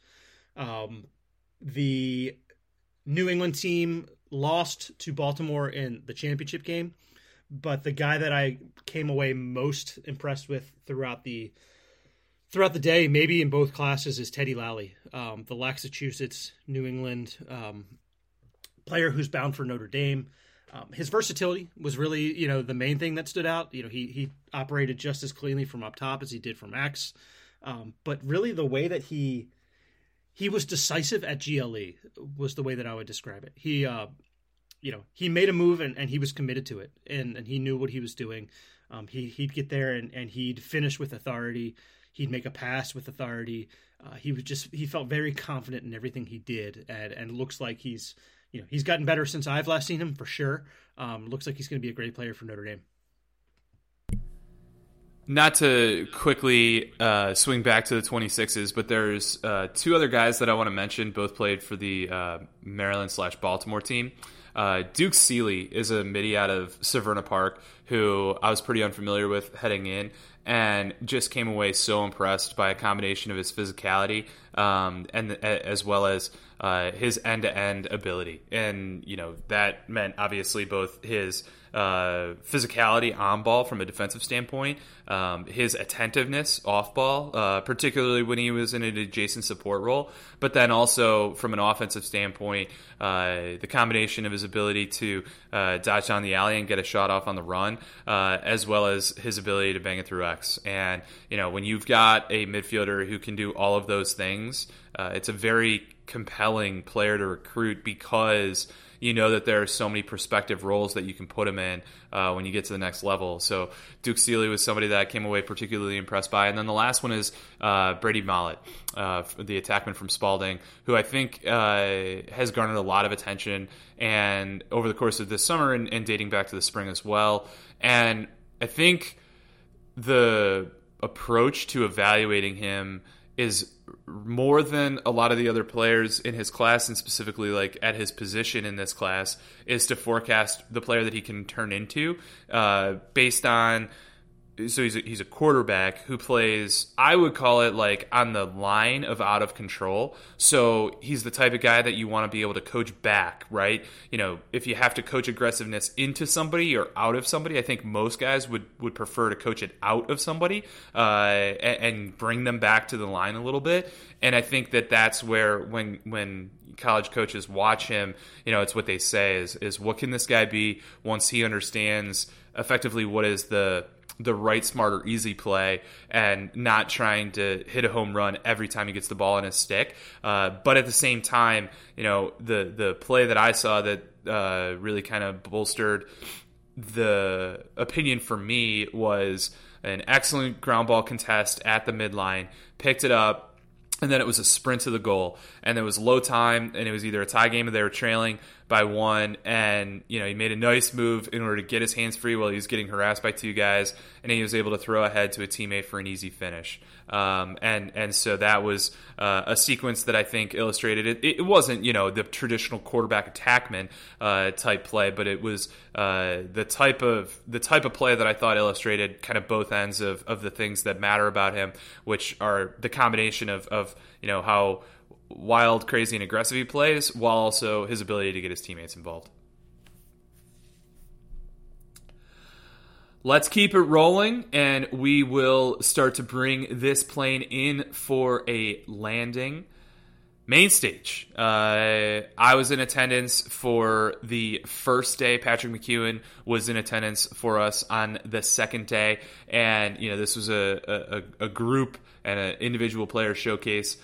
The New England team lost to Baltimore in the championship game. But the guy that I came away most impressed with throughout the day, maybe in both classes, is Teddy Lally, the Massachusetts, New England player who's bound for Notre Dame. His versatility was really, the main thing that stood out. He operated just as cleanly from up top as he did from X. But really the way that he was decisive at GLE was the way that I would describe it. He made a move and he was committed to it, and he knew what he was doing. He'd get there and he'd finish with authority. He'd make a pass with authority. He felt very confident in everything he did, and looks like he's gotten better since I've last seen him, for sure. Looks like he's going to be a great player for Notre Dame. Not to quickly swing back to the 26s, but there's two other guys that I want to mention. Both played for the Maryland/Baltimore team. Duke Seeley is a midi out of Severna Park who I was pretty unfamiliar with heading in, and just came away so impressed by a combination of his physicality and as well as his end-to-end ability. And, that meant obviously both his physicality on ball from a defensive standpoint, his attentiveness off ball, particularly when he was in an adjacent support role, but then also from an offensive standpoint, the combination of his ability to dodge down the alley and get a shot off on the run, as well as his ability to bang it through X. And, when you've got a midfielder who can do all of those things, it's a very compelling player to recruit, because that there are so many prospective roles that you can put him in when you get to the next level. So Duke Seeley was somebody that I came away particularly impressed by. And then the last one is Brady Mollett, the attackman from Spalding, who I think has garnered a lot of attention and over the course of this summer and dating back to the spring as well. And I think the approach to evaluating him is more than a lot of the other players in his class, and specifically like at his position in this class, is to forecast the player that he can turn into based on. So he's a quarterback who plays, I would call it like on the line of out of control. So he's the type of guy that you want to be able to coach back, right? If you have to coach aggressiveness into somebody or out of somebody, I think most guys would prefer to coach it out of somebody and bring them back to the line a little bit. And I think that's where when college coaches watch him, it's what they say is what can this guy be once he understands effectively what is the right, smart, or easy play, and not trying to hit a home run every time he gets the ball in his stick. But at the same time, the play that I saw that really kind of bolstered the opinion for me was an excellent ground ball contest at the midline, picked it up, and then it was a sprint to the goal. And there was low time, and it was either a tie game or they were trailing by one. And, he made a nice move in order to get his hands free while he was getting harassed by two guys. And he was able to throw ahead to a teammate for an easy finish. And so that was a sequence that I think illustrated it. It wasn't, the traditional quarterback attackman type play, but it was the type of play that I thought illustrated kind of both ends of the things that matter about him, which are the combination of how wild, crazy, and aggressive he plays, while also his ability to get his teammates involved. Let's keep it rolling, and we will start to bring this plane in for a landing. Main stage. I was in attendance for the first day. Patrick McEwen was in attendance for us on the second day, and this was a group and an individual player showcase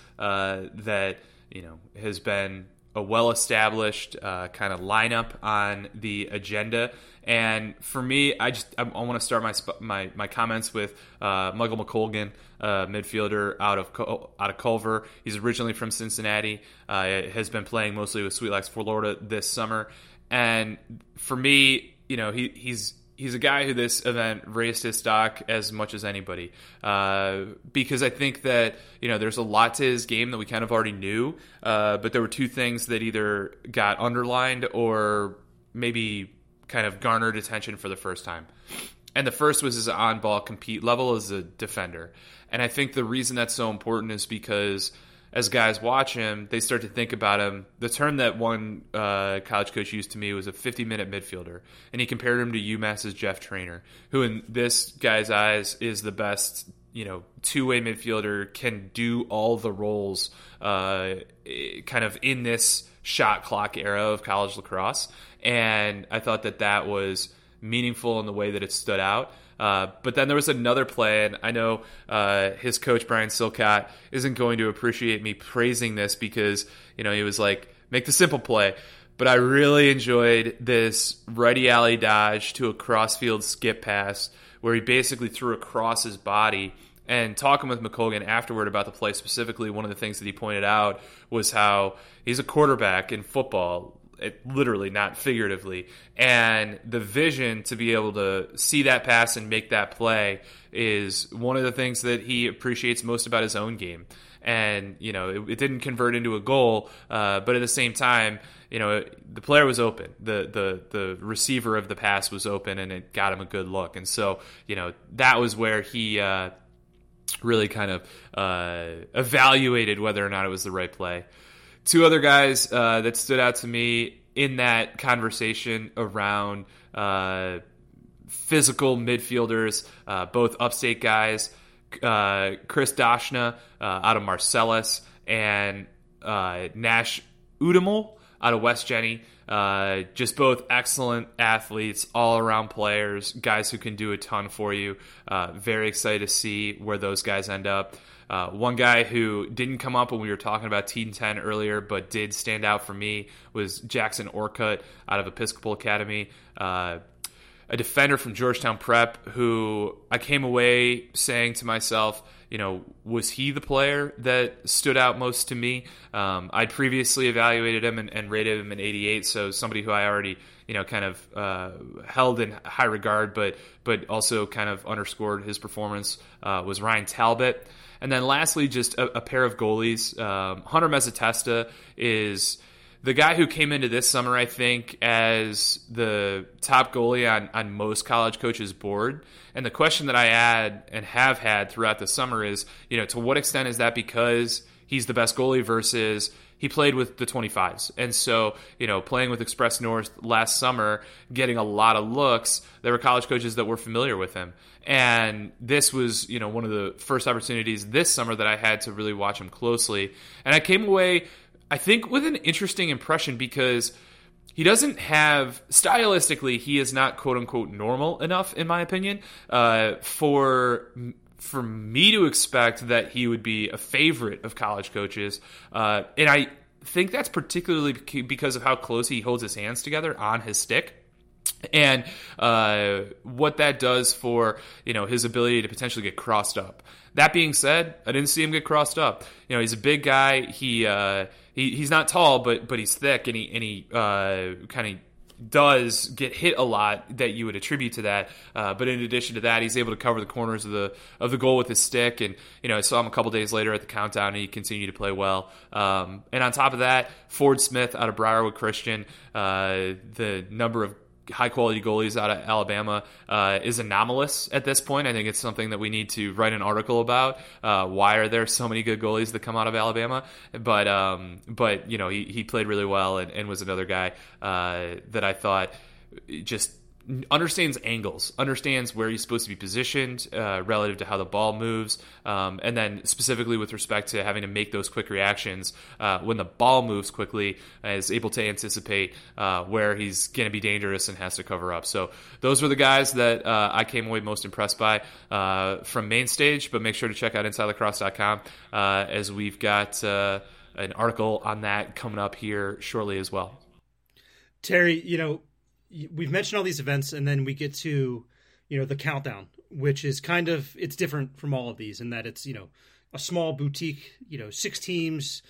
that has been a well-established kind of lineup on the agenda. And for me, I want to start my comments with Michael McColgan, midfielder out of Culver. He's originally from Cincinnati. Has been playing mostly with Sweetlax Florida this summer. And for me, he's a guy who this event raised his stock as much as anybody, because I think that there's a lot to his game that we kind of already knew, but there were two things that either got underlined or maybe kind of garnered attention for the first time. And the first was his on-ball compete level as a defender. And I think the reason that's so important is because as guys watch him, they start to think about him. The term that one college coach used to me was a 50-minute midfielder. And he compared him to UMass's Jeff Traynor, who in this guy's eyes is the best two-way midfielder, can do all the roles kind of in this shot clock era of college lacrosse. And I thought that was meaningful in the way that it stood out. But then there was another play, and I know his coach, Brian Silcott, isn't going to appreciate me praising this because, he was like, make the simple play. But I really enjoyed this righty alley dodge to a crossfield skip pass where he basically threw across his body. And talking with McColgan afterward about the play specifically, one of the things that he pointed out was how he's a quarterback in football, literally, not figuratively. And the vision to be able to see that pass and make that play is one of the things that he appreciates most about his own game. And, it didn't convert into a goal, but at the same time, the player was open. The receiver of the pass was open, and it got him a good look. And so, that was where he really kind of evaluated whether or not it was the right play. Two other guys that stood out to me in that conversation around physical midfielders, both upstate guys, Chris Dashna out of Marcellus and Nash Udamel out of West Jenny. Just both excellent athletes, all-around players, guys who can do a ton for you. Very excited to see where those guys end up. One guy who didn't come up when we were talking about Team 10 earlier, but did stand out for me, was Jackson Orcutt out of Episcopal Academy. A defender from Georgetown Prep who I came away saying to myself, was he the player that stood out most to me? I'd previously evaluated him and rated him an 88, so somebody who I already, kind of held in high regard, but also kind of underscored his performance was Ryan Talbot. And then lastly, just a pair of goalies. Hunter Mezzatesta is the guy who came into this summer, I think, as the top goalie on most college coaches' board. And the question that I had and have had throughout the summer is, to what extent is that because he's the best goalie versus he played with the 25s. And so, playing with Express North last summer, getting a lot of looks, there were college coaches that were familiar with him. And this was, one of the first opportunities this summer that I had to really watch him closely. And I came away, I think, with an interesting impression because he doesn't have, stylistically, he is not quote-unquote normal enough, in my opinion, for me to expect that he would be a favorite of college coaches. And I think that's particularly because of how close he holds his hands together on his stick. And what that does for his ability to potentially get crossed up. That being said, I didn't see him get crossed up. He's a big guy. He's not tall, but he's thick, and he kind of does get hit a lot that you would attribute to that. But in addition to that, he's able to cover the corners of the goal with his stick. And I saw him a couple days later at the countdown, and he continued to play well. And on top of that, Ford Smith out of Briarwood Christian, the number of high-quality goalies out of Alabama is anomalous at this point. I think it's something that we need to write an article about. Why are there so many good goalies that come out of Alabama? But he played really well and was another guy that I thought just understands angles, understands where he's supposed to be positioned relative to how the ball moves, and then specifically with respect to having to make those quick reactions when the ball moves quickly, is able to anticipate where he's going to be dangerous and has to cover up. So those were the guys that I came away most impressed by from main stage, but make sure to check out InsideLacrosse.com as we've got an article on that coming up here shortly as well. Terry, we've mentioned all these events, and then we get to, the countdown, which is it's different from all of these in that it's, a small boutique, 6 teams.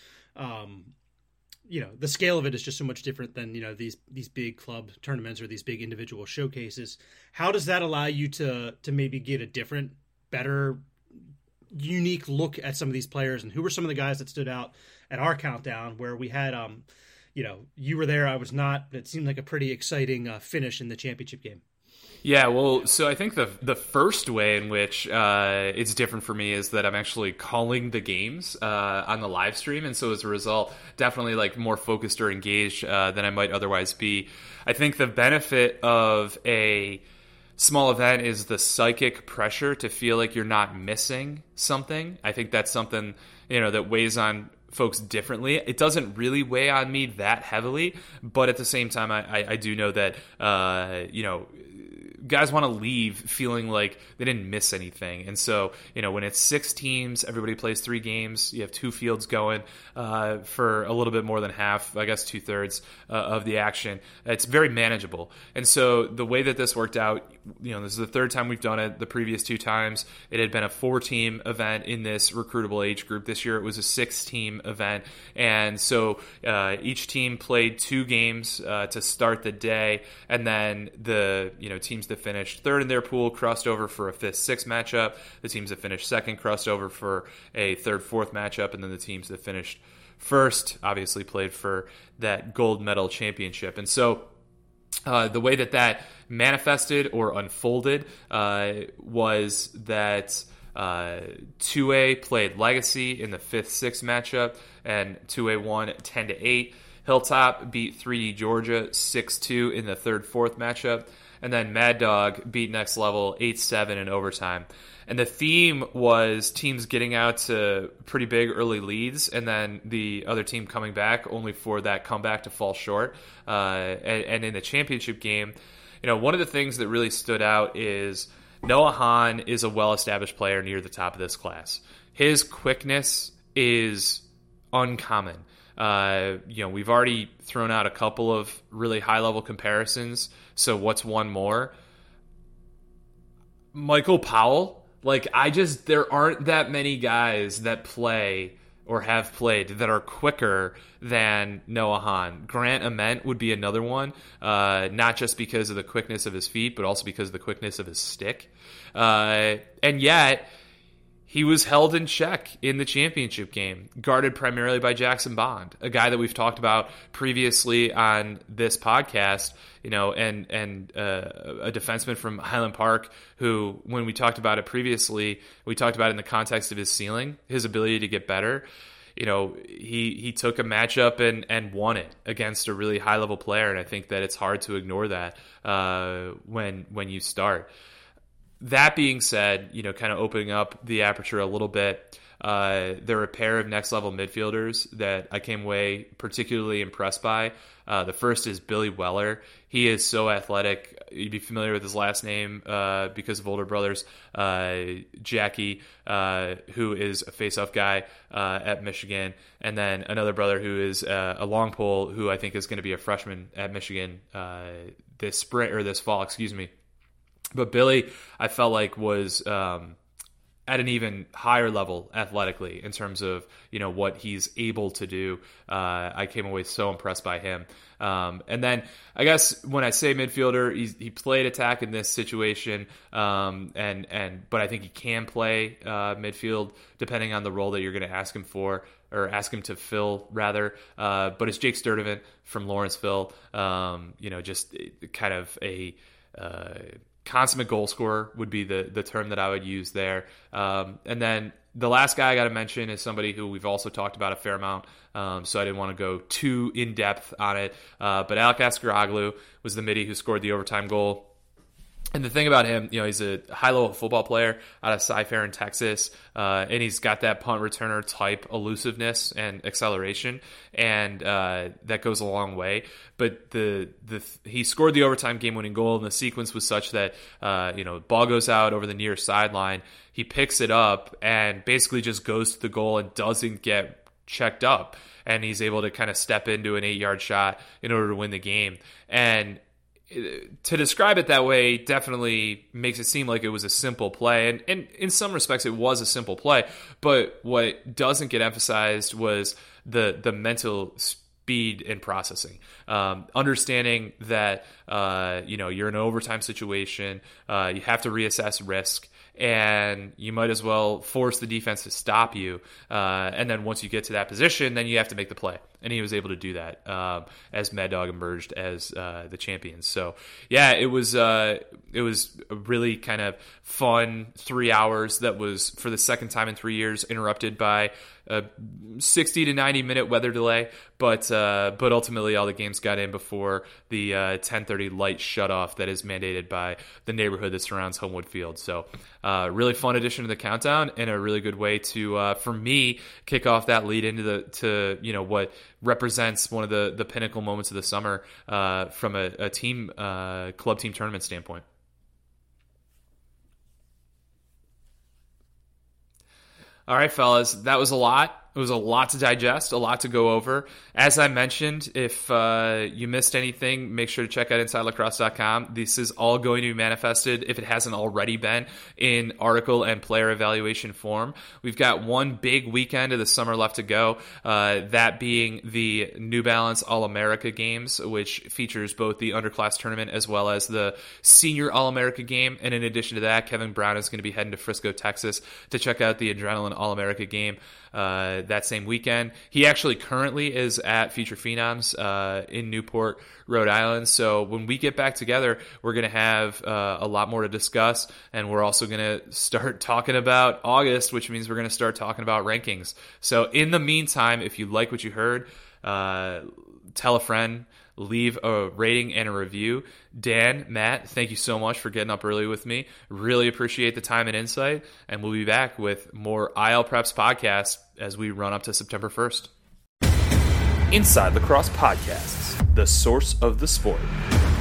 The scale of it is just so much different than, these big club tournaments or these big individual showcases. How does that allow you to maybe get a different, better, unique look at some of these players? And who were some of the guys that stood out at our countdown where we had, you were there, I was not. It seemed like a pretty exciting finish in the championship game. Yeah, well, so I think the first way in which it's different for me is that I'm actually calling the games on the live stream, and so as a result, definitely like more focused or engaged than I might otherwise be. I think the benefit of a small event is the psychic pressure to feel like you're not missing something. I think that's something that weighs on folks differently. It doesn't really weigh on me that heavily, but at the same time, I do know that guys want to leave feeling like they didn't miss anything. And so, when it's 6 teams, everybody plays 3 games, you have 2 fields going for a little bit more than half, I guess 2/3 of the action. It's very manageable. And so the way that this worked out, this is the 3rd time we've done it. The previous 2 times, it had been a 4-team event in this recruitable age group. This year, it was a 6-team event. And so each team played 2 games to start the day. And then the, teams that finished 3rd in their pool crossed over for a 5th, 6th matchup. The teams that finished 2nd crossed over for a 3rd, 4th matchup. And then the teams that finished 1st obviously played for that gold medal championship. And so the way that manifested or unfolded was that 2A played Legacy in the 5th, 6th matchup, and 2A won 10-8. Hilltop beat 3D Georgia 6-2 in the 3rd, 4th matchup, and then Mad Dog beat Next Level 8-7 in overtime. And the theme was teams getting out to pretty big early leads and then the other team coming back only for that comeback to fall short. And in the championship game, one of the things that really stood out is Noah Hahn is a well-established player near the top of this class. His quickness is uncommon. We've already thrown out a couple of really high-level comparisons. So what's one more? Michael Powell. There aren't that many guys that play or have played that are quicker than Noah Hahn. Grant Ament would be another one, not just because of the quickness of his feet, but also because of the quickness of his stick. And yet, he was held in check in the championship game, guarded primarily by Jackson Bond, a guy that we've talked about previously on this podcast, and a defenseman from Highland Park who, when we talked about it previously, we talked about it in the context of his ceiling, his ability to get better. He took a matchup and won it against a really high-level player, and I think that it's hard to ignore that when you start. That being said, kind of opening up the aperture a little bit, there are a pair of next-level midfielders that I came away particularly impressed by. The first is Billy Weller. He is so athletic. You'd be familiar with his last name because of older brothers. Jackie, who is a face-off guy at Michigan, and then another brother who is a long pole who I think is going to be a freshman at Michigan this fall, excuse me. But Billy, I felt like was at an even higher level athletically in terms of what he's able to do. I came away so impressed by him. And then I guess when I say midfielder, he played attack in this situation, but I think he can play midfield depending on the role that you're going to ask him for. Or ask him to fill, rather. But it's Jake Sturdivant from Lawrenceville. Just kind of a consummate goal scorer would be the term that I would use there. And then the last guy I got to mention is somebody who we've also talked about a fair amount, so I didn't want to go too in-depth on it. But Alec Askaroglu was the midi who scored the overtime goal And the thing about him, he's a high-level football player out of Cy-Fair in Texas, and he's got that punt returner type elusiveness and acceleration, and that goes a long way. But he scored the overtime game-winning goal, and the sequence was such that ball goes out over the near sideline. He picks it up and basically just goes to the goal and doesn't get checked up, and he's able to kind of step into an 8-yard shot in order to win the game. And to describe it that way definitely makes it seem like it was a simple play. And in some respects, it was a simple play. But what doesn't get emphasized was the mental speed and processing. Understanding that, you're in an overtime situation, you have to reassess risk, and you might as well force the defense to stop you. And then once you get to that position, then you have to make the play. And he was able to do that as Mad Dog emerged as the champions. So, yeah, it was a really kind of fun 3 hours that was, for the second time in 3 years, interrupted by a 60 to 90 minute weather delay. But ultimately, all the games got in before the 10:30 light shutoff that is mandated by the neighborhood that surrounds Homewood Field. So, really fun addition to the countdown, and a really good way to, for me, kick off that lead into what represents one of the pinnacle moments of the summer from a team club team tournament standpoint. All right, fellas, that was a lot. It was a lot to digest, a lot to go over. As I mentioned, if you missed anything, make sure to check out InsideLacrosse.com. This is all going to be manifested, if it hasn't already been, in article and player evaluation form. We've got one big weekend of the summer left to go, that being the New Balance All-America Games, which features both the underclass tournament as well as the Senior All-America Game. And in addition to that, Kevin Brown is going to be heading to Frisco, Texas to check out the Adrenaline All-America Game that same weekend. He actually currently is at Future Phenoms in Newport, Rhode Island. So when we get back together, we're going to have a lot more to discuss, and we're also going to start talking about August, which means we're going to start talking about rankings. So in the meantime, if you like what you heard, tell a friend, leave a rating and a review. Dan, Matt, thank you so much for getting up early with me. Really appreciate the time and insight, and we'll be back with more IL Preps podcast as we run up to September 1st. Inside Lacrosse Podcasts, the source of the sport.